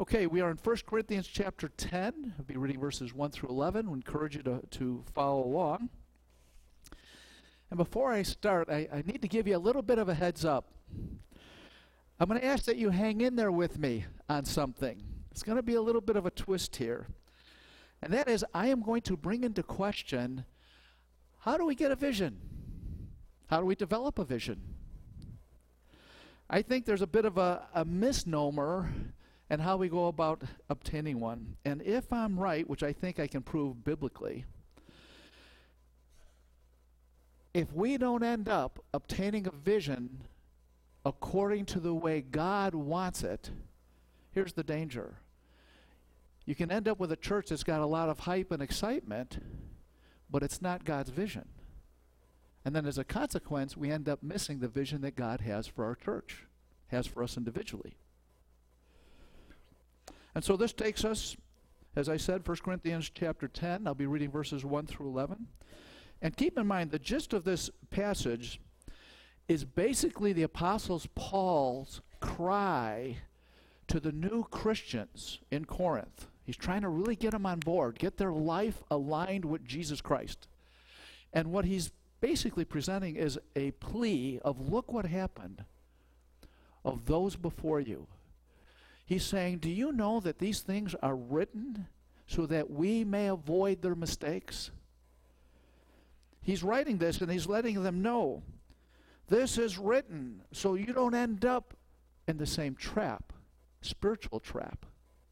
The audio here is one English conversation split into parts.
Okay, we are in 1 Corinthians chapter 10. I'll be reading verses 1 through 11. We encourage you to follow along. And before I start, I need to give you a little bit of a heads up. I'm going to ask that you hang in there with me on something. It's going to be a little bit of a twist here. And that is, I am going to bring into question, how do we get a vision? How do we develop a vision? I think there's a bit of a misnomer and how we go about obtaining one. And if I'm right, which I think I can prove biblically, if we don't end up obtaining a vision according to the way God wants it, here's the danger. You can end up with a church that's got a lot of hype and excitement, but it's not God's vision. And then as a consequence, we end up missing the vision that God has for our church, has for us individually. And so this takes us, as I said, 1 Corinthians chapter 10. I'll be reading verses 1 through 11. And keep in mind, the gist of this passage is basically the Apostle Paul's cry to the new Christians in Corinth. He's trying to really get them on board, get their life aligned with Jesus Christ. And what he's basically presenting is a plea of, look what happened of those before you. He's saying, do you know that these things are written so that we may avoid their mistakes? He's writing this and he's letting them know, this is written so you don't end up in the same trap, spiritual trap.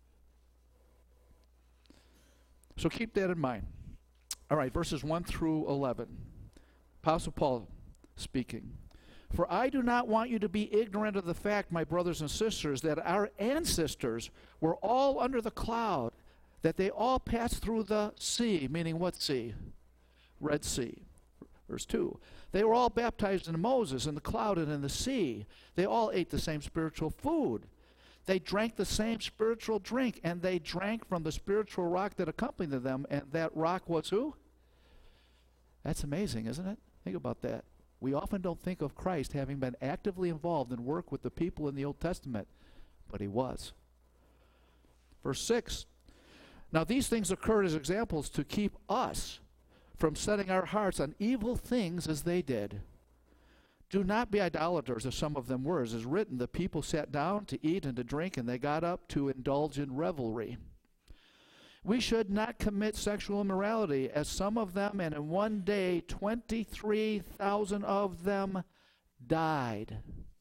So keep that in mind. All right, verses 1 through 11. Apostle Paul speaking. For I do not want you to be ignorant of the fact, my brothers and sisters, that our ancestors were all under the cloud, that they all passed through the sea, meaning what sea? Red Sea. Verse 2. They were all baptized in Moses, in the cloud and in the sea. They all ate the same spiritual food. They drank the same spiritual drink, and they drank from the spiritual rock that accompanied them, and that rock was who? That's amazing, isn't it? Think about that. We often don't think of Christ having been actively involved in work with the people in the Old Testament, but he was. Verse 6. Now these things occurred as examples to keep us from setting our hearts on evil things as they did. Do not be idolaters, as some of them were. As is written, the people sat down to eat and to drink, and they got up to indulge in revelry. We should not commit sexual immorality, as some of them, and in one day 23,000 of them died.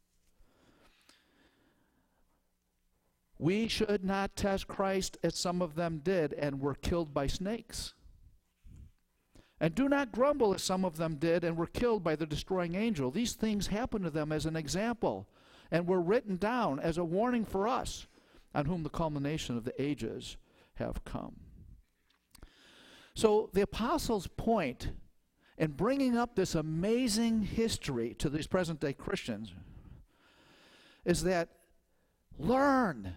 We should not test Christ, as some of them did, and were killed by snakes. And do not grumble, as some of them did, and were killed by the destroying angel. These things happened to them as an example, and were written down as a warning for us, on whom the culmination of the ages have come. So the apostles' point in bringing up this amazing history to these present-day Christians is that learn.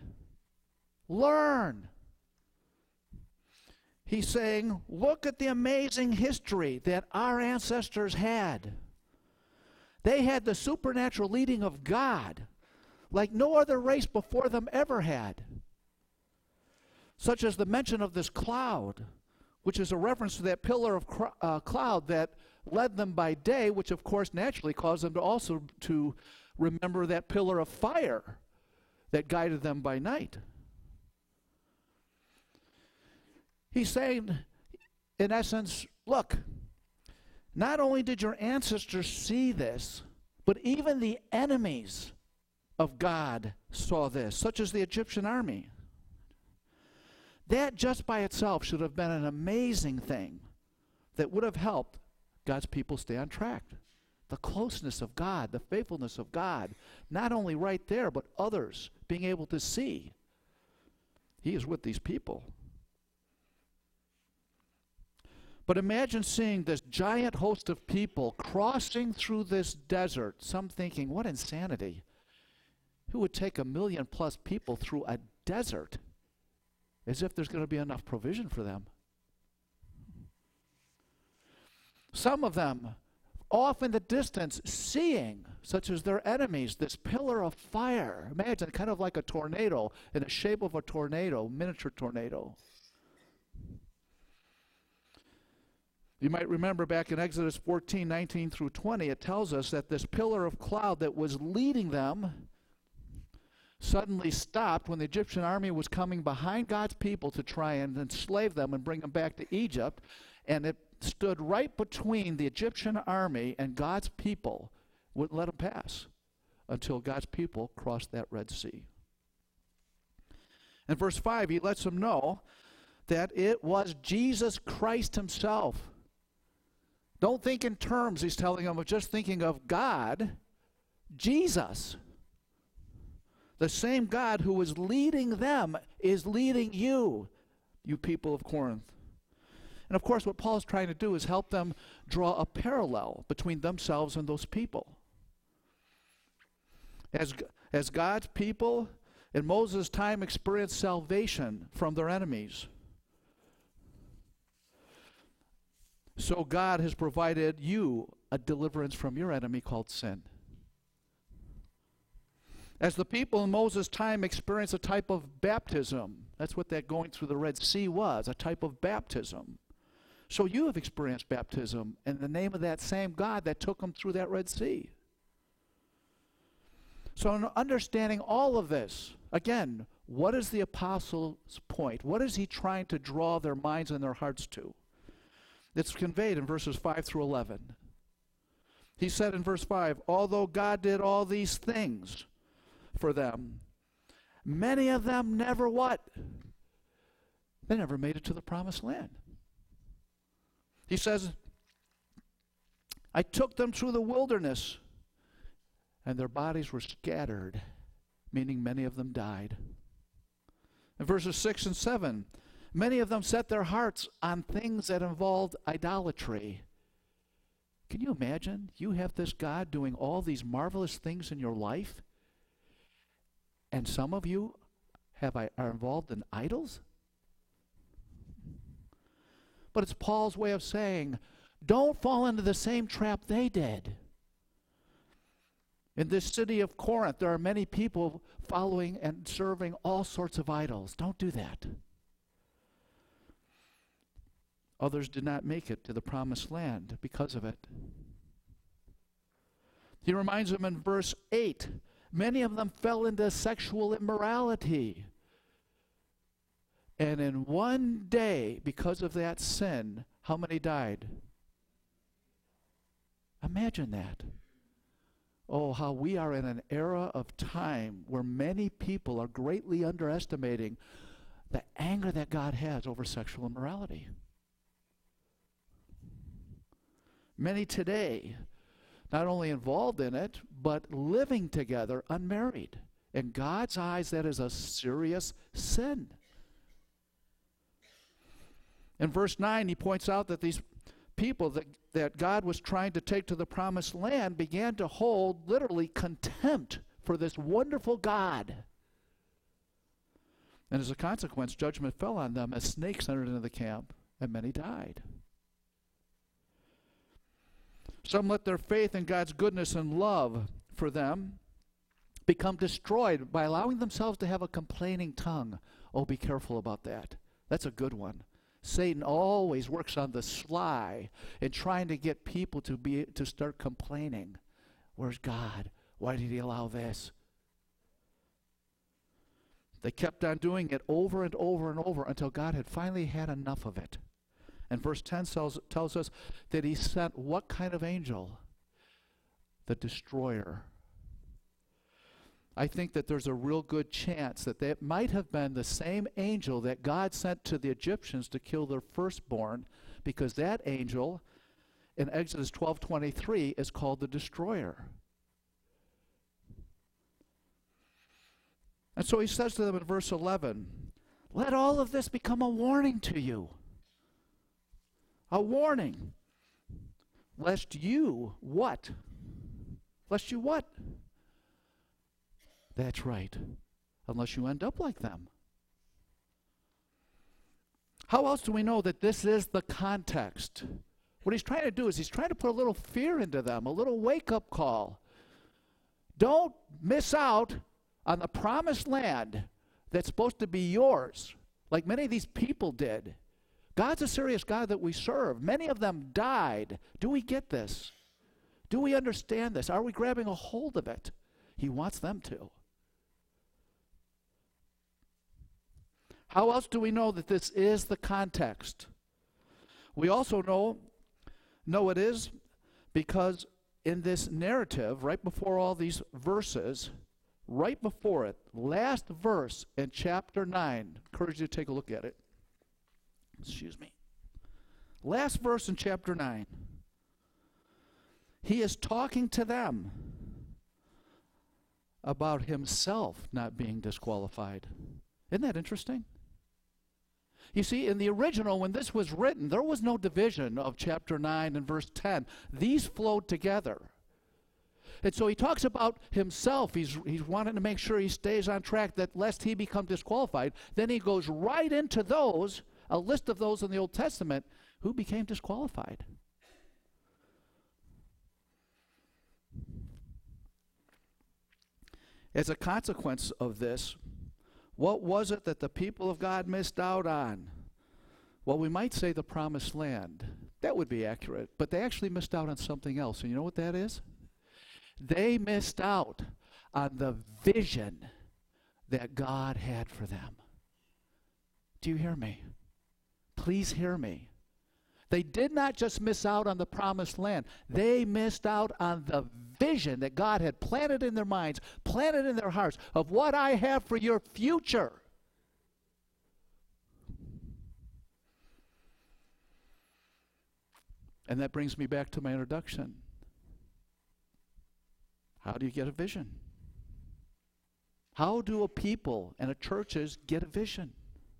He's saying, look at the amazing history that our ancestors had. They had the supernatural leading of God like no other race before them ever had. Such as the mention of this cloud, which is a reference to that pillar of cloud that led them by day, which of course naturally caused them to also to remember that pillar of fire that guided them by night. He's saying, in essence, look, not only did your ancestors see this, but even the enemies of God saw this, such as the Egyptian army. That just by itself should have been an amazing thing that would have helped God's people stay on track. The closeness of God, the faithfulness of God, not only right there, but others being able to see he is with these people. But imagine seeing this giant host of people crossing through this desert, some thinking, what insanity. Who would take 1 million+ people through a desert? As if there's going to be enough provision for them. Some of them off in the distance, seeing, such as their enemies, this pillar of fire. Imagine, kind of like a tornado, in the shape of a tornado, miniature tornado. You might remember back in Exodus 14:19 through 20, it tells us that this pillar of cloud that was leading them suddenly stopped when the Egyptian army was coming behind God's people to try and enslave them and bring them back to Egypt. And it stood right between the Egyptian army and God's people, wouldn't let them pass until God's people crossed that Red Sea. In verse 5, he lets them know that it was Jesus Christ himself. Don't think in terms, he's telling them, of just thinking of God, Jesus. The same God who was leading them is leading you, you people of Corinth. And of course, what Paul's trying to do is help them draw a parallel between themselves and those people. As God's people in Moses' time experienced salvation from their enemies, so God has provided you a deliverance from your enemy called sin. As the people in Moses' time experienced a type of baptism, that's what that going through the Red Sea was, a type of baptism. So you have experienced baptism in the name of that same God that took them through that Red Sea. So in understanding all of this, again, what is the apostle's point? What is he trying to draw their minds and their hearts to? It's conveyed in verses 5 through 11. He said in verse 5, although God did all these things for them, many of them never what? They never made it to the promised land. He says, I took them through the wilderness, and their bodies were scattered, meaning many of them died. In verses 6 and 7, many of them set their hearts on things that involved idolatry. Can you imagine? You have this God doing all these marvelous things in your life, and some of you are involved in idols? But it's Paul's way of saying, don't fall into the same trap they did. In this city of Corinth, there are many people following and serving all sorts of idols. Don't do that. Others did not make it to the promised land because of it. He reminds them in verse 8, many of them fell into sexual immorality. And in one day, because of that sin, how many died? Imagine that. Oh, how we are in an era of time where many people are greatly underestimating the anger that God has over sexual immorality. Many today, not only involved in it, but living together unmarried. In God's eyes, that is a serious sin. In verse 9, he points out that these people that God was trying to take to the promised land began to hold literally contempt for this wonderful God. And as a consequence, judgment fell on them as snakes entered into the camp, and many died. Some let their faith in God's goodness and love for them become destroyed by allowing themselves to have a complaining tongue. Oh, be careful about that. That's a good one. Satan always works on the sly in trying to get people to start complaining. Where's God? Why did he allow this? They kept on doing it over and over and over until God had finally had enough of it. And verse 10 tells us that he sent what kind of angel? The destroyer. I think that there's a real good chance that that might have been the same angel that God sent to the Egyptians to kill their firstborn, because that angel in Exodus 12:23 is called the destroyer. And so he says to them in verse 11, let all of this become a warning to you. A warning. Lest you what? Lest you what? That's right. Unless you end up like them. How else do we know that this is the context What he's trying to do is he's trying to put a little fear into them, a little wake-up call. Don't miss out on the promised land that's supposed to be yours, like many of these people did. God's a serious God that we serve. Many of them died. Do we get this? Do we understand this? Are we grabbing a hold of it? He wants them to. How else do we know that this is the context? We also know it is because in this narrative, right before all these verses, right before it, last verse in chapter 9, I encourage you to take a look at it. Excuse me. Last verse in chapter 9. He is talking to them about himself not being disqualified. Isn't that interesting? You see, in the original, when this was written, there was no division of chapter 9 and verse 10. These flowed together. And so he talks about himself. He's wanting to make sure he stays on track, that lest he become disqualified. Then he goes right into those, a list of those in the Old Testament who became disqualified. As a consequence of this, what was it that the people of God missed out on? Well, we might say the promised land. That would be accurate. But they actually missed out on something else. And you know what that is? They missed out on the vision that God had for them. Do you hear me? Please hear me. They did not just miss out on the promised land. They missed out on the vision that God had planted in their minds, planted in their hearts, of what I have for your future. And that brings me back to my introduction. How do you get a vision? How do a people and a churches get a vision?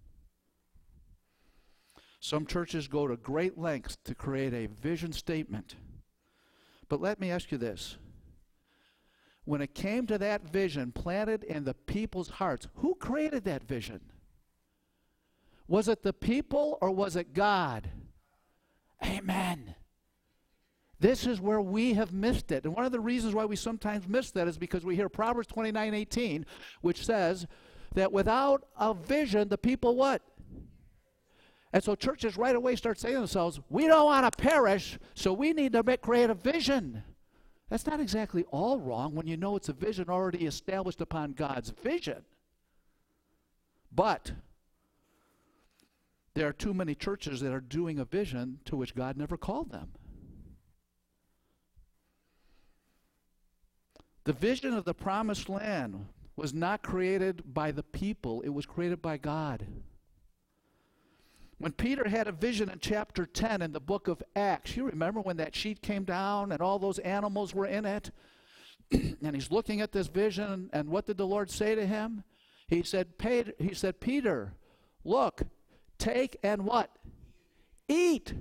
Some churches go to great lengths to create a vision statement. But let me ask you this. When it came to that vision planted in the people's hearts, who created that vision? Was it the people or was it God? Amen. This is where we have missed it. And one of the reasons why we sometimes miss that is because we hear Proverbs 29:18, which says that without a vision, the people what? And so churches right away start saying to themselves, we don't want to perish, so we need to create a vision. That's not exactly all wrong when you know it's a vision already established upon God's vision. But there are too many churches that are doing a vision to which God never called them. The vision of the promised land was not created by the people, it was created by God. When Peter had a vision in chapter 10 in the book of Acts, you remember when that sheet came down and all those animals were in it? And he's looking at this vision, and what did the Lord say to him? He said, Peter, look, take and what? Eat.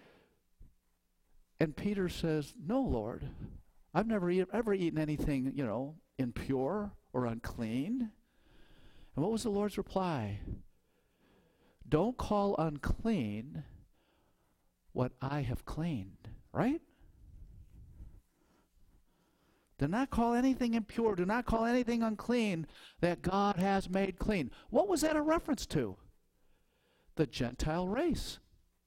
And Peter says, no, Lord, I've never ever eaten anything, impure or unclean. And what was the Lord's reply? Don't call unclean what I have cleaned, right? Do not call anything impure, do not call anything unclean that God has made clean. What was that a reference to? The Gentile race.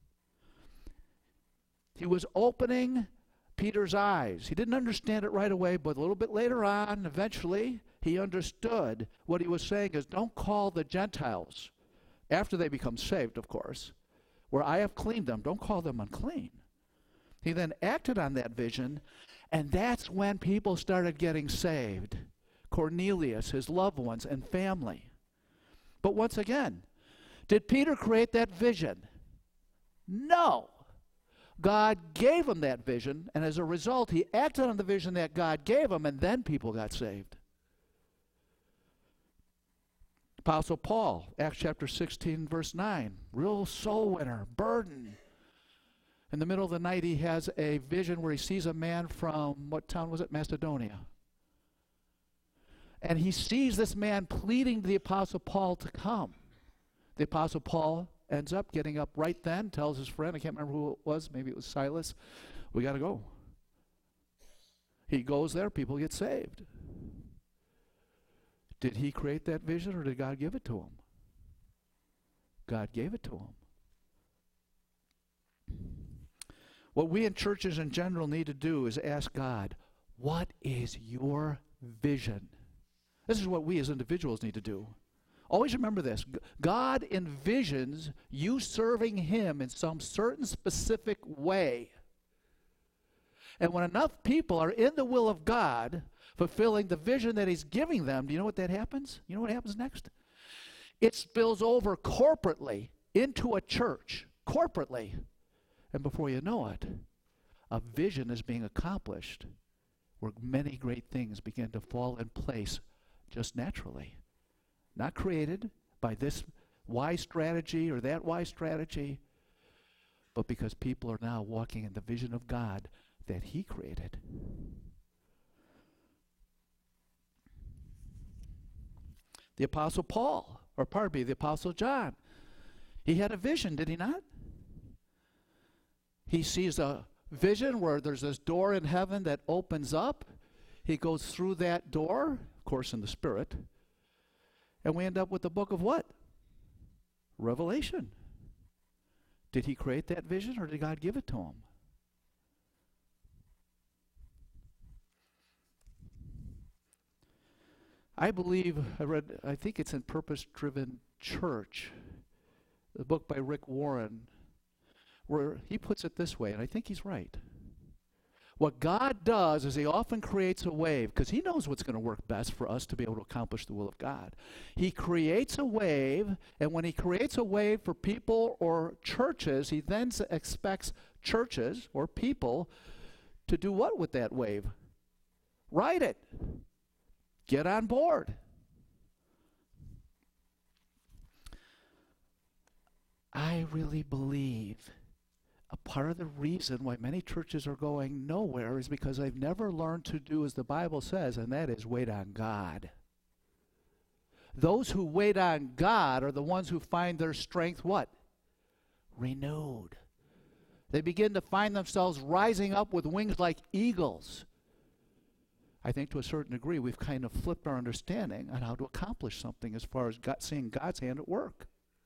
He was opening Peter's eyes. He didn't understand it right away, but a little bit later on, eventually, he understood what he was saying is don't call the Gentiles, after they become saved, of course, where I have cleaned them, don't call them unclean. He then acted on that vision, and that's when people started getting saved. Cornelius, his loved ones, and family. But once again, did Peter create that vision? No. God gave him that vision, and as a result, he acted on the vision that God gave him, and then people got saved. Apostle Paul, Acts chapter 16, verse 9, real soul winner, burden. In the middle of the night, he has a vision where he sees a man from, what town was it? Macedonia. And he sees this man pleading to the Apostle Paul to come. The Apostle Paul ends up getting up right then, tells his friend, I can't remember who it was, maybe it was Silas, we got to go. He goes there, people get saved. Did he create that vision or did God give it to him? God gave it to him. What we in churches in general need to do is ask God, what is your vision? This is what we as individuals need to do. Always remember this. God envisions you serving him in some certain specific way. And when enough people are in the will of God, fulfilling the vision that he's giving them, do you know what that happens? You know what happens next? It spills over corporately into a church, corporately. And before you know it, a vision is being accomplished where many great things begin to fall in place just naturally. Not created by this wise strategy or that wise strategy, but because people are now walking in the vision of God that he created. The Apostle Paul, or pardon me, the Apostle John, he had a vision, did he not? He sees a vision where there's this door in heaven that opens up. He goes through that door, of course in the Spirit, and we end up with the book of what? Revelation. Did he create that vision or did God give it to him? I believe, I think it's in Purpose Driven Church, the book by Rick Warren, where he puts it this way, and I think he's right. What God does is he often creates a wave, because he knows what's going to work best for us to be able to accomplish the will of God. He creates a wave, and when he creates a wave for people or churches, he then expects churches or people to do what with that wave? Ride it. Get on board. I really believe a part of the reason why many churches are going nowhere is because they've never learned to do as the Bible says, and that is wait on God. Those who wait on God are the ones who find their strength what? Renewed. They begin to find themselves rising up with wings like eagles. I think to a certain degree we've kind of flipped our understanding on how to accomplish something as far as seeing God's hand at work.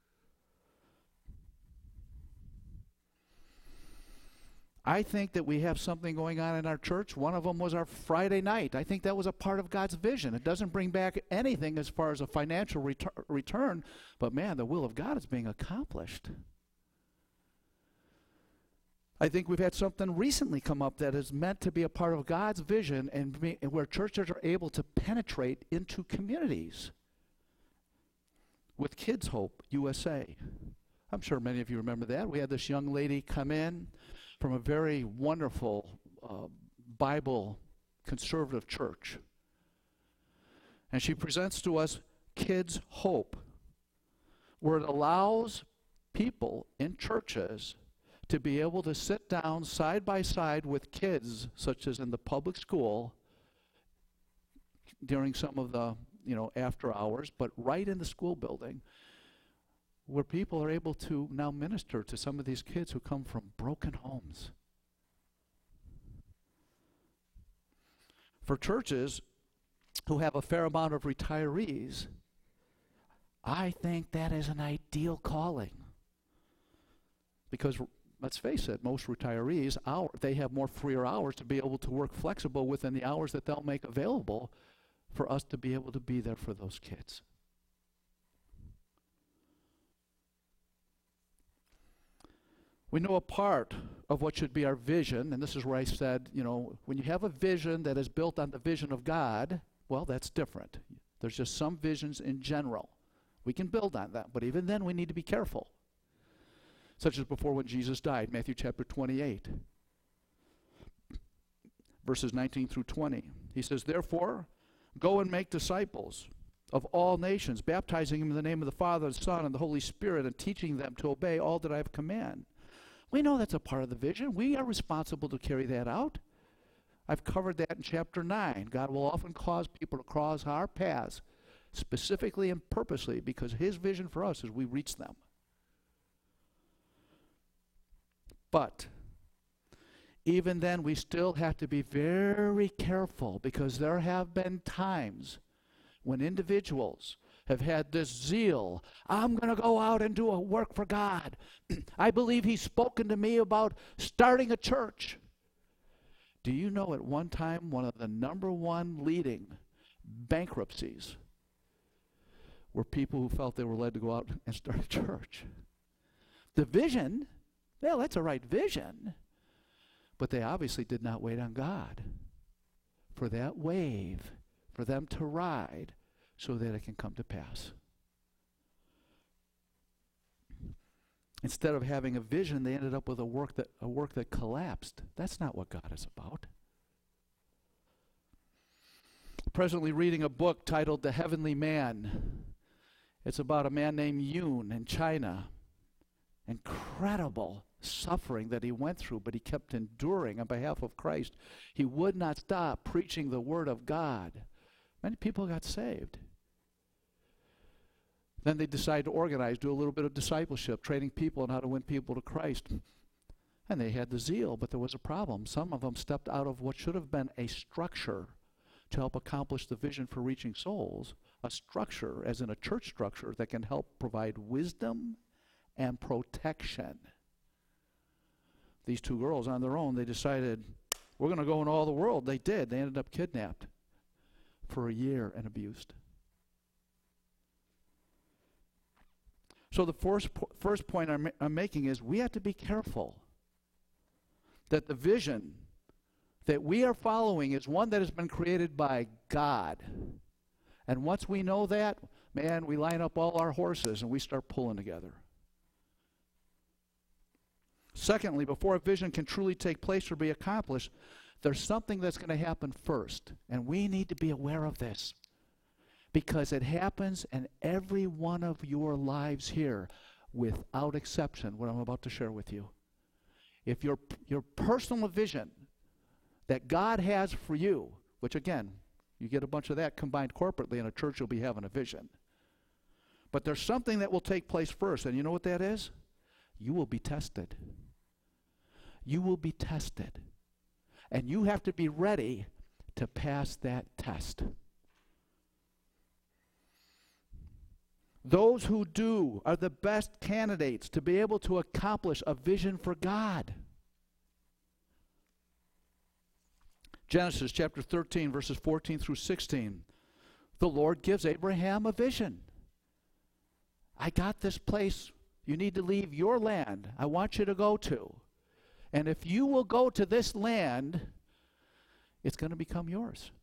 I think that we have something going on in our church. One of them was our Friday night. I think that was a part of God's vision. It doesn't bring back anything as far as a financial return, but man, the will of God is being accomplished. I think we've had something recently come up that is meant to be a part of God's vision and where churches are able to penetrate into communities with Kids Hope USA. I'm sure many of you remember that. We had this young lady come in from a very wonderful Bible conservative church. And she presents to us Kids Hope, where it allows people in churches to be able to sit down side by side with kids, such as in the public school, during some of the, after hours, but right in the school building, where people are able to now minister to some of these kids who come from broken homes. For churches who have a fair amount of retirees, I think that is an ideal calling. Because let's face it, most retirees, they have more freer hours to be able to work flexible within the hours that they'll make available for us to be able to be there for those kids. We know a part of what should be our vision, and this is where I said, when you have a vision that is built on the vision of God, well, that's different. There's just some visions in general. We can build on that, but even then we need to be careful. Such as before when Jesus died, Matthew chapter 28, verses 19 through 20. He says, "Therefore, go and make disciples of all nations, baptizing them in the name of the Father, the Son, and the Holy Spirit, and teaching them to obey all that I have commanded." We know that's a part of the vision. We are responsible to carry that out. I've covered that in chapter 9. God will often cause people to cross our paths, specifically and purposely, because his vision for us is we reach them. But even then, we still have to be very careful, because there have been times when individuals have had this zeal. I'm going to go out and do a work for God. I believe He's spoken to me about starting a church. Do you know at one time one of the number one leading bankruptcies were people who felt they were led to go out and start a church? The vision, well, that's a right vision. But they obviously did not wait on God for that wave, for them to ride, so that it can come to pass. Instead of having a vision, they ended up with a work that collapsed. That's not what God is about. Presently reading a book titled The Heavenly Man. It's about a man named Yun in China. Incredible suffering that he went through, but he kept enduring on behalf of Christ. He would not stop preaching the Word of God. Many people got saved. Then they decided to organize, do a little bit of discipleship, training people on how to win people to Christ. And they had the zeal, but there was a problem. Some of them stepped out of what should have been a structure to help accomplish the vision for reaching souls, a structure, as in a church structure, that can help provide wisdom and protection. These two girls on their own, they decided, we're going to go in all the world. They did. They ended up kidnapped for a year and abused. So the first point I'm making is we have to be careful that the vision that we are following is one that has been created by God. And once we know that, man, we line up all our horses and we start pulling together. Secondly, before a vision can truly take place or be accomplished, there's something that's going to happen first. And we need to be aware of this, because it happens in every one of your lives here, without exception, what I'm about to share with you. If your personal vision that God has for you, which again, you get a bunch of that combined corporately in a church, you'll be having a vision. But there's something that will take place first, and you know what that is? You will be tested. You will be tested. And you have to be ready to pass that test. Those who do are the best candidates to be able to accomplish a vision for God. Genesis chapter 13, verses 14 through 16. The Lord gives Abraham a vision. I got this place you need to leave your land. I want you to go to. And if you will go to this land, it's going to become yours.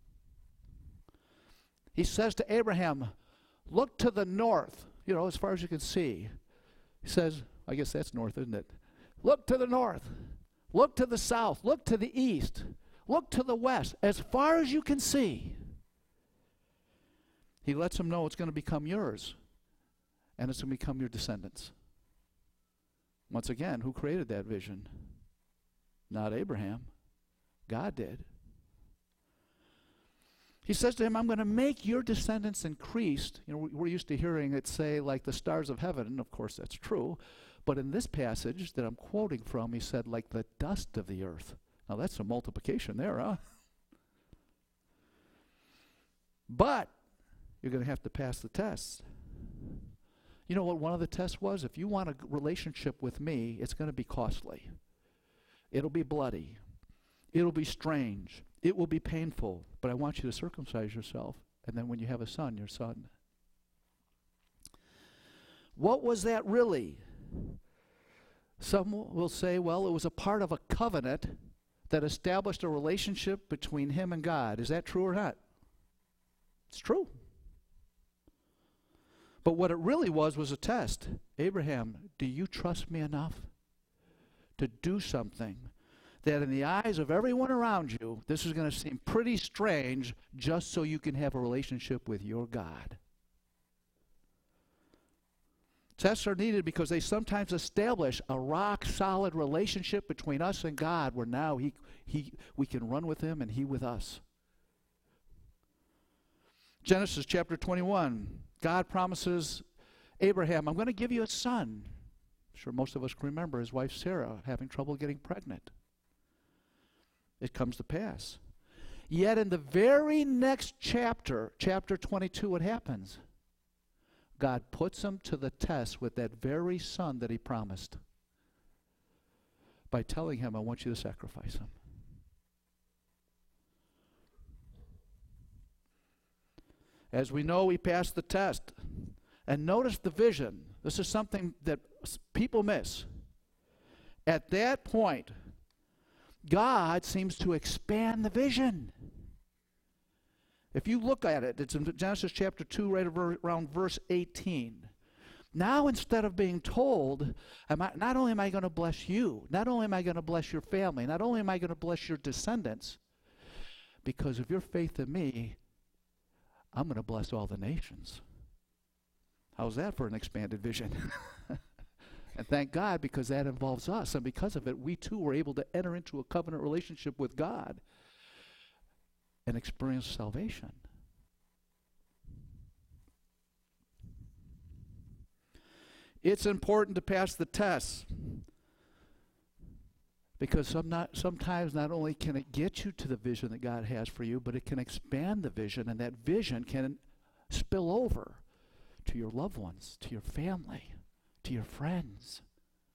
He says to Abraham, look to the north, as far as you can see. He says, I guess that's north, isn't it? Look to the north. Look to the south. Look to the east. Look to the west. As far as you can see. He lets him know it's going to become yours. And it's going to become your descendants. Once again, who created that vision? Not Abraham. God did. He says to him, I'm going to make your descendants increased. We're used to hearing it say like the stars of heaven, and of course that's true. But in this passage that I'm quoting from, he said like the dust of the earth. Now that's a multiplication there, huh? But you're going to have to pass the test. You know what one of the tests was? If you want a relationship with me, it's going to be costly. It'll be bloody. It'll be strange. It will be painful. But I want you to circumcise yourself. And then when you have a son, your son. What was that really? Some will say, well, it was a part of a covenant that established a relationship between him and God. Is that true or not? It's true. But what it really was a test. Abraham, do you trust me enough to do something that in the eyes of everyone around you, this is going to seem pretty strange just so you can have a relationship with your God? Tests are needed because they sometimes establish a rock-solid relationship between us and God where now we can run with him and he with us. Genesis chapter 21, God promises Abraham, I'm going to give you a son. sure most of us can remember his wife Sarah having trouble getting pregnant. It comes to pass. Yet in the very next chapter, chapter 22, what happens? God puts him to the test with that very son that he promised by telling him, I want you to sacrifice him. As we know, he passed the test. And notice the vision. This is something that people miss. At that point, God seems to expand the vision. If you look at it, it's in Genesis chapter 2, right around verse 18. Now instead of being told, not only am I going to bless you, not only am I going to bless your family, not only am I going to bless your descendants, because of your faith in me, I'm going to bless all the nations. How's that for an expanded vision? And thank God, because that involves us. And because of it, we too were able to enter into a covenant relationship with God and experience salvation. It's important to pass the test, because sometimes not only can it get you to the vision that God has for you, but it can expand the vision, and that vision can spill over to your loved ones, to your family, to your friends.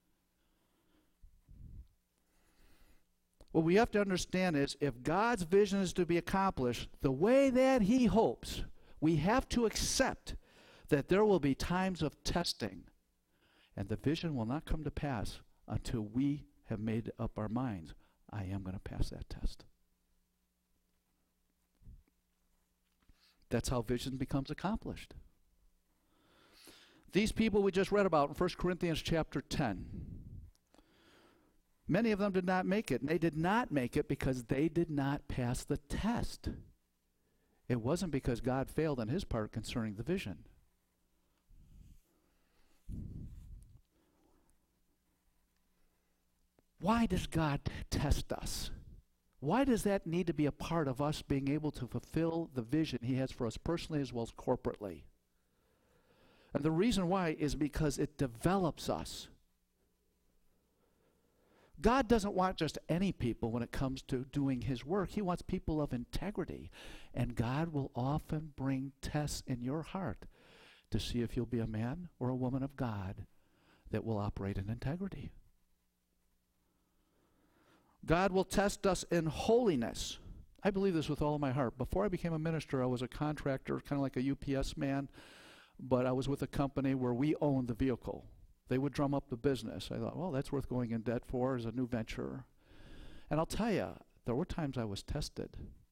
What we have to understand is, if God's vision is to be accomplished the way that he hopes, we have to accept that there will be times of testing, and the vision will not come to pass until we have made up our minds, I am going to pass that test. That's how vision becomes accomplished. These people we just read about in 1 Corinthians chapter 10, many of them did not make it, and they did not make it because they did not pass the test. It wasn't because God failed on his part concerning the vision. Why does God test us? Why does that need to be a part of us being able to fulfill the vision he has for us personally as well as corporately? And the reason why is because it develops us. God doesn't want just any people when it comes to doing his work. He wants people of integrity. And God will often bring tests in your heart to see if you'll be a man or a woman of God that will operate in integrity. God will test us in holiness. I believe this with all of my heart. Before I became a minister, I was a contractor, kind of like a UPS man, but I was with a company where we owned the vehicle. They would drum up the business. I thought, well, that's worth going in debt for as a new venture. And I'll tell you, there were times I was tested.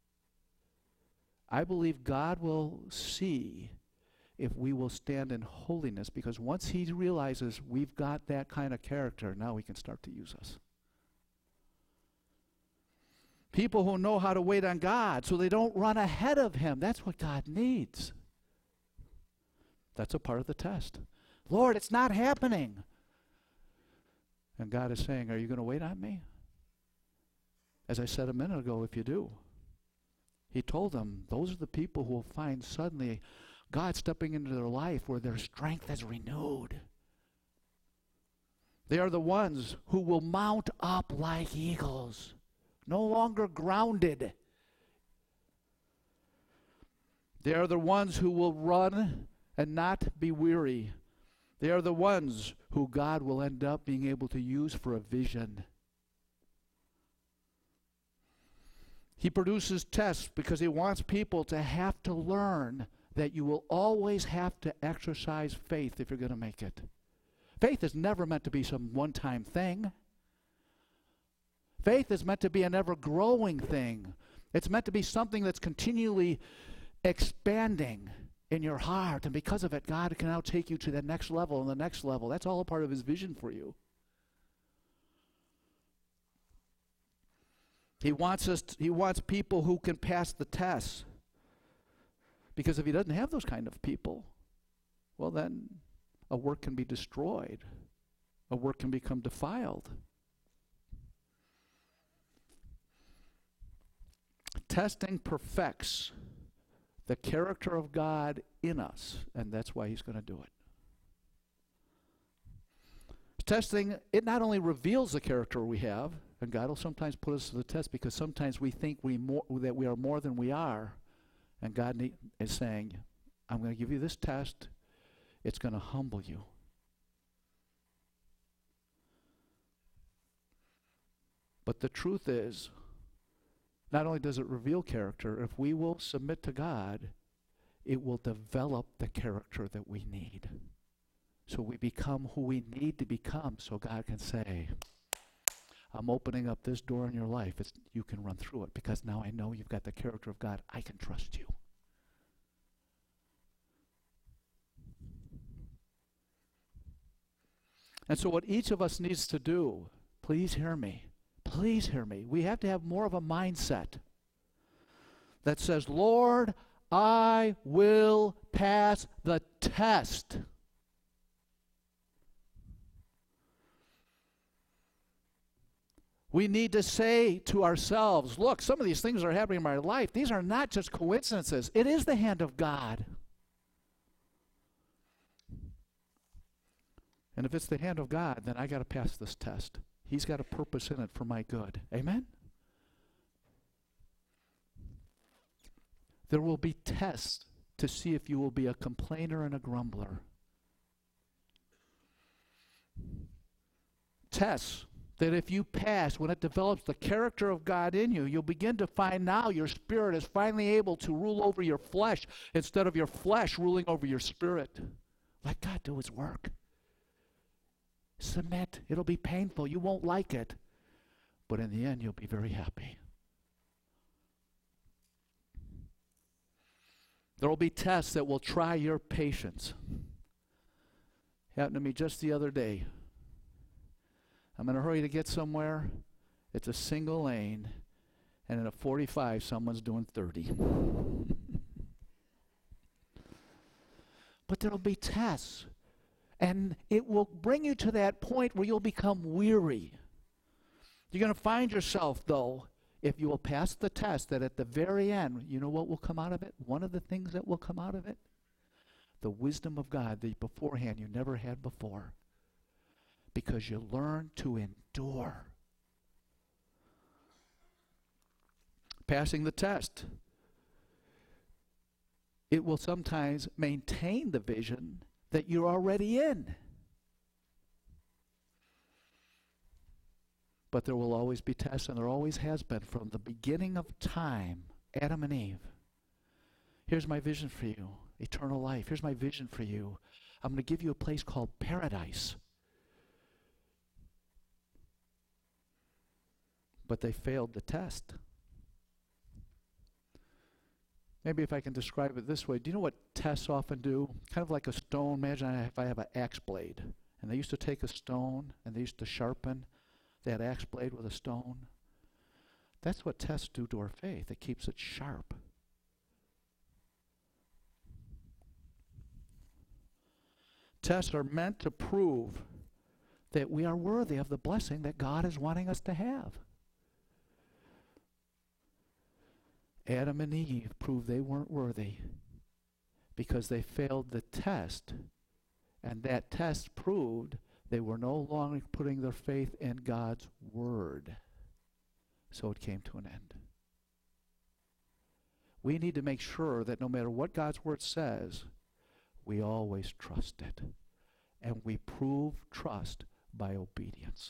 I believe God will see if we will stand in holiness, because once he realizes we've got that kind of character, now he can start to use us. People who know how to wait on God so they don't run ahead of him. That's what God needs. That's a part of the test. Lord, it's not happening. And God is saying, are you going to wait on me? As I said a minute ago, if you do. He told them, those are the people who will find suddenly God stepping into their life where their strength is renewed. They are the ones who will mount up like eagles. No longer grounded. They are the ones who will run and not be weary. They are the ones who God will end up being able to use for a vision. He produces tests because he wants people to have to learn that you will always have to exercise faith if you're going to make it. Faith is never meant to be some one-time thing. Faith is meant to be an ever-growing thing. It's meant to be something that's continually expanding in your heart. And because of it, God can now take you to the next level and the next level. That's all a part of his vision for you. He wants people who can pass the test. Because if he doesn't have those kind of people, well then a work can be destroyed. A work can become defiled. Testing perfects the character of God in us, and that's why he's going to do it. Testing, it not only reveals the character we have, and God will sometimes put us to the test because sometimes we think that we are more than we are, and God is saying, I'm going to give you this test. It's going to humble you. But the truth is, not only does it reveal character, if we will submit to God, it will develop the character that we need. So we become who we need to become so God can say, I'm opening up this door in your life. You can run through it because now I know you've got the character of God. I can trust you. And so what each of us needs to do, please hear me. Please hear me. We have to have more of a mindset that says, Lord, I will pass the test. We need to say to ourselves, look, some of these things are happening in my life. These are not just coincidences. It is the hand of God. And if it's the hand of God, then I got to pass this test. He's got a purpose in it for my good. Amen? There will be tests to see if you will be a complainer and a grumbler. Tests that if you pass, when it develops the character of God in you, you'll begin to find now your spirit is finally able to rule over your flesh instead of your flesh ruling over your spirit. Let God do his work. Submit. It'll be painful. You won't like it. But in the end, you'll be very happy. There will be tests that will try your patience. Happened to me just the other day. I'm in a hurry to get somewhere. It's a single lane. And in a 45, someone's doing 30. But there will be tests. And it will bring you to that point where you'll become weary. You're going to find yourself, though, if you will pass the test, that at the very end, you know what will come out of it? One of the things that will come out of it? The wisdom of God that beforehand you never had before. Because you learn to endure. Passing the test. It will sometimes maintain the vision that you're already in. But there will always be tests, and there always has been from the beginning of time. Adam and Eve. Here's my vision for you. Eternal life. Here's my vision for you. I'm going to give you a place called paradise. But they failed the test. Maybe if I can describe it this way, do you know what tests often do? Kind of like a stone. Imagine if I have an axe blade. And they used to take a stone and they used to sharpen that axe blade with a stone. That's what tests do to our faith. It keeps it sharp. Tests are meant to prove that we are worthy of the blessing that God is wanting us to have. Adam and Eve proved they weren't worthy because they failed the test. And that test proved they were no longer putting their faith in God's word. So it came to an end. We need to make sure that no matter what God's word says, we always trust it. And we prove trust by obedience.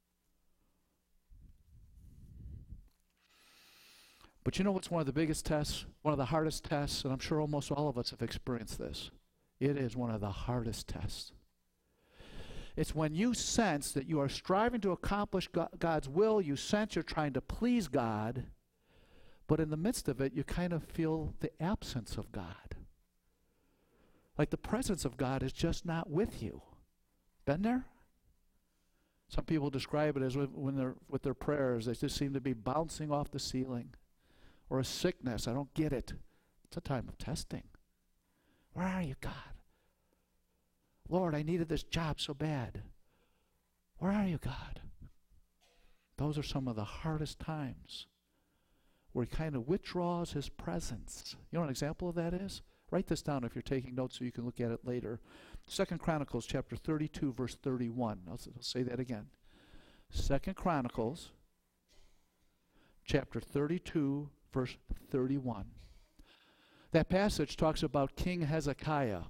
But you know what's one of the biggest tests? One of the hardest tests, and I'm sure almost all of us have experienced this. It is one of the hardest tests. It's when you sense that you are striving to accomplish God's will, you sense you're trying to please God, but in the midst of it, you kind of feel the absence of God. Like the presence of God is just not with you. Been there? Some people describe it as when they're with their prayers, they just seem to be bouncing off the ceiling. Or a sickness, I don't get it. It's a time of testing. Where are you, God? Lord, I needed this job so bad. Where are you, God? Those are some of the hardest times where he kind of withdraws his presence. You know what an example of that is? Write this down if you're taking notes so you can look at it later. 2 Chronicles chapter 32, verse 31. I'll say that again. 2 Chronicles chapter 32, verse 31. That passage talks about King Hezekiah.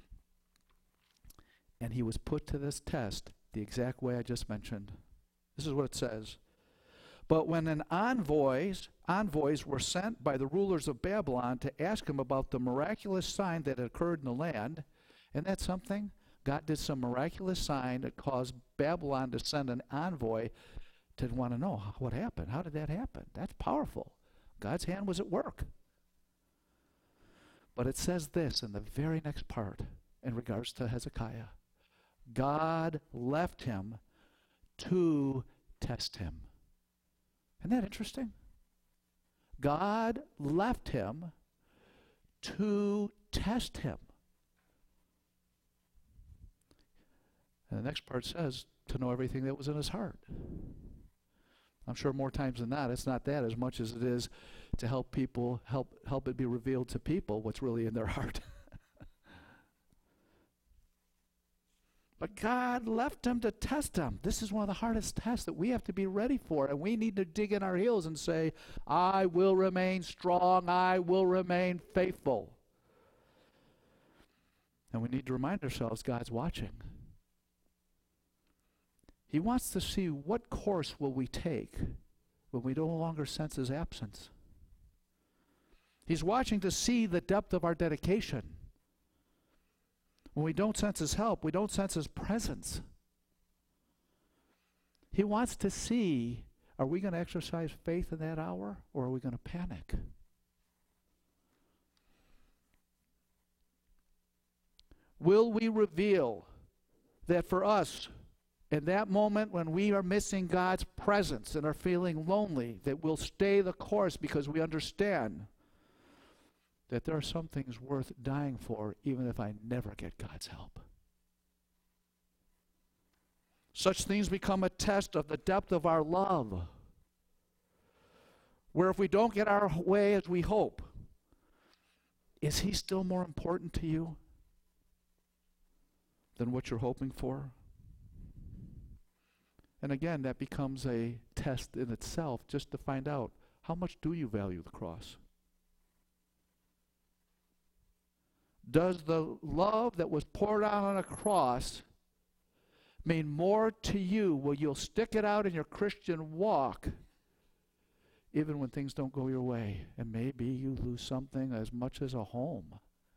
And he was put to this test the exact way I just mentioned. This is what it says. But when envoys were sent by the rulers of Babylon to ask him about the miraculous sign that had occurred in the land, and that's something, God did some miraculous sign that caused Babylon to send an envoy to want to know what happened. How did that happen? That's powerful. God's hand was at work. But it says this in the very next part in regards to Hezekiah. God left him to test him. Isn't that interesting? God left him to test him. And the next part says, to know everything that was in his heart. I'm sure more times than not, it's not that as much as it is to help people, help it be revealed to people what's really in their heart. But God left him to test him. This is one of the hardest tests that we have to be ready for. And we need to dig in our heels and say, I will remain strong. I will remain faithful. And we need to remind ourselves God's watching. He wants to see what course will we take when we no longer sense his absence. He's watching to see the depth of our dedication. When we don't sense his help, we don't sense his presence. He wants to see, are we going to exercise faith in that hour, or are we going to panic? Will we reveal that for us, in that moment when we are missing God's presence and are feeling lonely, that we'll stay the course because we understand that there are some things worth dying for, even if I never get God's help. Such things become a test of the depth of our love, where if we don't get our way as we hope, is he still more important to you than what you're hoping for? And again, that becomes a test in itself, just to find out, how much do you value the cross? Does the love that was poured out on a cross mean more to you? Will you stick it out in your Christian walk even when things don't go your way? And maybe you lose something as much as a home.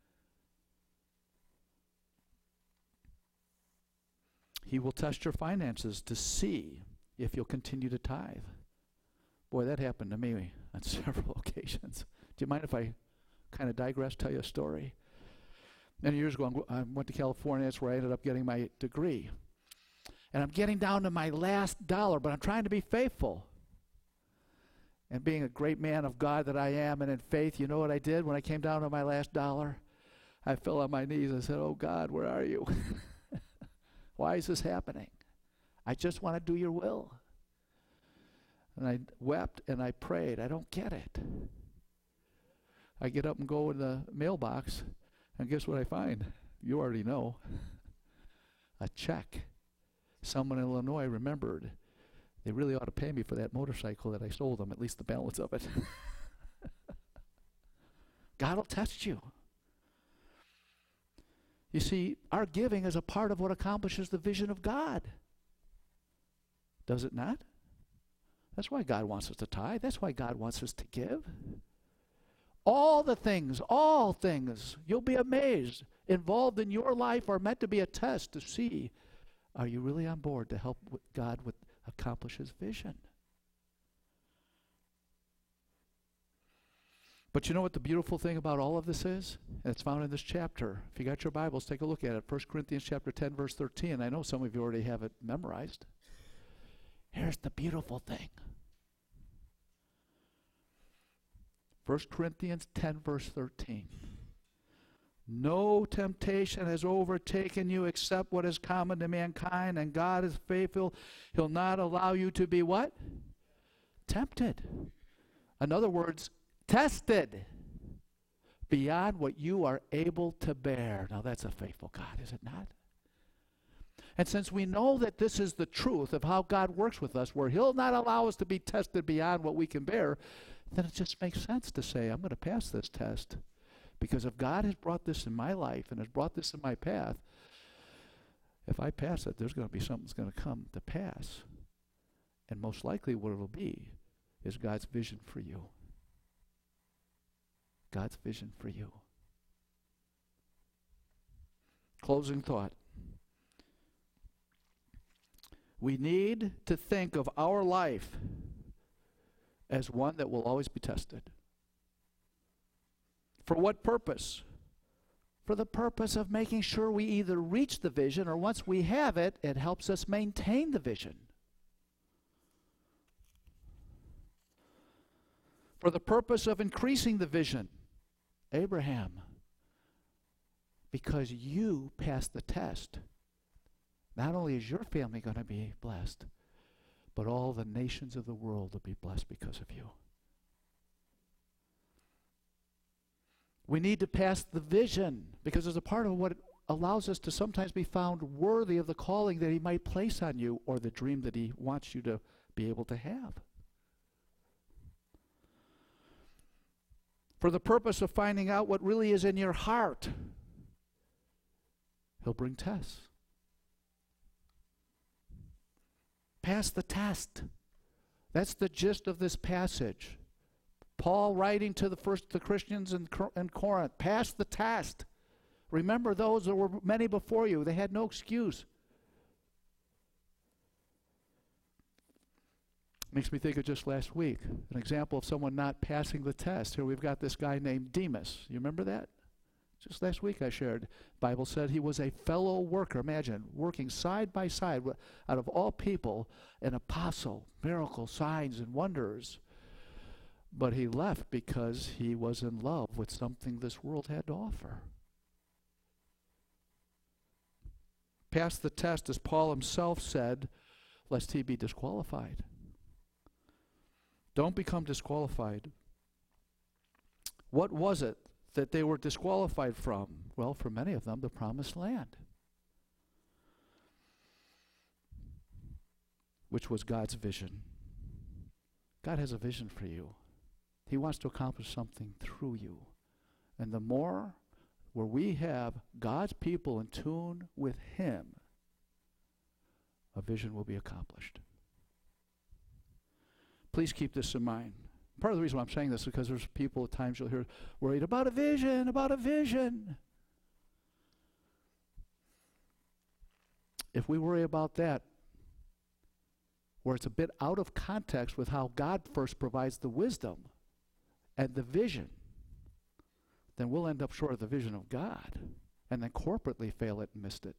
He will test your finances to see if you'll continue to tithe. Boy, that happened to me on several occasions. Do you mind if I kind of digress, tell you a story? Many years ago, I went to California. That's where I ended up getting my degree. And I'm getting down to my last dollar, but I'm trying to be faithful. And being a great man of God that I am and in faith, you know what I did when I came down to my last dollar? I fell on my knees and said, oh God, where are you? Why is this happening? I just want to do your will. And I wept and I prayed. I don't get it. I get up and go in the mailbox, and guess what I find? You already know. A check. Someone in Illinois remembered they really ought to pay me for that motorcycle that I sold them, at least the balance of it. God will test you. You see, our giving is a part of what accomplishes the vision of God. Does it not? That's why God wants us to tithe. That's why God wants us to give. All things, you'll be amazed, involved in your life are meant to be a test to see, are you really on board to help God accomplish his vision? But you know what the beautiful thing about all of this is? And it's found in this chapter. If you got your Bibles, take a look at it. 1 Corinthians chapter 10, verse 13. I know some of you already have it memorized. Here's the beautiful thing. 1 Corinthians 10, verse 13. No temptation has overtaken you except what is common to mankind, and God is faithful. He'll not allow you to be what? Tempted. In other words, tested beyond what you are able to bear. Now that's a faithful God, is it not? And since we know that this is the truth of how God works with us, where he'll not allow us to be tested beyond what we can bear, then it just makes sense to say, I'm going to pass this test. Because if God has brought this in my life and has brought this in my path, if I pass it, there's going to be something that's going to come to pass. And most likely what it'll be is God's vision for you. God's vision for you. Closing thought. We need to think of our life as one that will always be tested. For what purpose? For the purpose of making sure we either reach the vision, or once we have it, it helps us maintain the vision. For the purpose of increasing the vision. Abraham, because you passed the test, not only is your family going to be blessed, but all the nations of the world will be blessed because of you. We need to pass the vision, because it's a part of what allows us to sometimes be found worthy of the calling that he might place on you, or the dream that he wants you to be able to have. For the purpose of finding out what really is in your heart, he'll bring tests. Pass the test. That's the gist of this passage. Paul writing to the Christians in Corinth, pass the test. Remember those that were many before you. They had no excuse. Makes me think of just last week, an example of someone not passing the test. Here we've got this guy named Demas. You remember that? Just last week I shared. The Bible said he was a fellow worker. Imagine, working side by side out of all people, an apostle, miracles, signs, and wonders. But he left because he was in love with something this world had to offer. Pass the test, as Paul himself said, lest he be disqualified. Don't become disqualified. What was it that they were disqualified from? Well, for many of them, the promised land, which was God's vision. God has a vision for you. He wants to accomplish something through you. And the more where we have God's people in tune with him, a vision will be accomplished. Please keep this in mind. Part of the reason why I'm saying this is because there's people at times you'll hear worried about a vision, about a vision. If we worry about that, where it's a bit out of context with how God first provides the wisdom and the vision, then we'll end up short of the vision of God and then corporately fail it and missed it.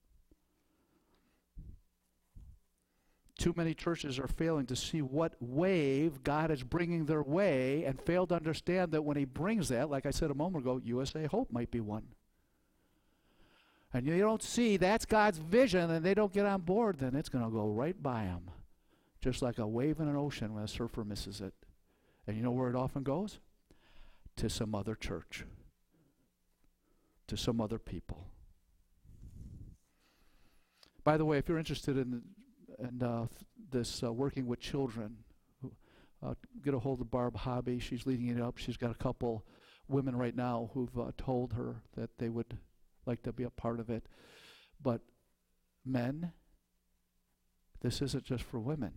Too many churches are failing to see what wave God is bringing their way and fail to understand that when he brings that, like I said a moment ago, USA Hope might be one. And you don't see that's God's vision and they don't get on board, then it's going to go right by them. Just like a wave in an ocean when a surfer misses it. And you know where it often goes? To some other church. To some other people. By the way, if you're interested in this working with children, get a hold of Barb Hobby. She's leading it up. She's got a couple women right now who've told her that they would like to be a part of it. But men, this isn't just for women.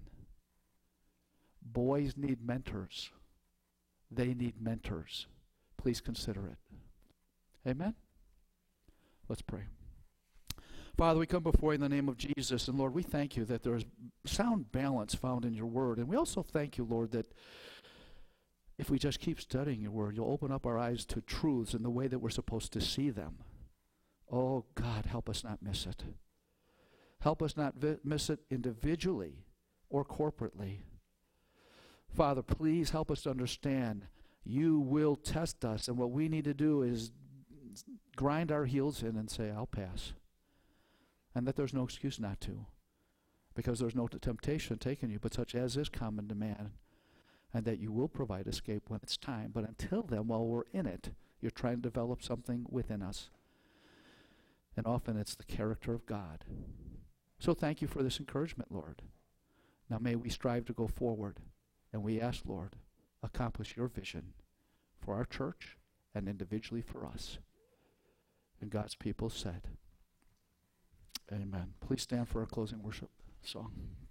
Boys need mentors. They need mentors. Please consider it. Amen? Let's pray. Father, we come before you in the name of Jesus, and Lord, we thank you that there is sound balance found in your word. And we also thank you, Lord, that if we just keep studying your word, you'll open up our eyes to truths in the way that we're supposed to see them. Oh, God, help us not miss it. Help us not miss it individually or corporately. Father, please help us to understand you will test us, and what we need to do is grind our heels in and say, I'll pass. And that there's no excuse not to, because there's no temptation taking you, but such as is common to man, and that you will provide escape when it's time. But until then, while we're in it, You're trying to develop something within us. And often it's the character of God. So thank you for this encouragement, Lord. Now may we strive to go forward, and we ask, Lord, accomplish your vision for our church and individually for us. And God's people said, amen. Please stand for our closing worship song.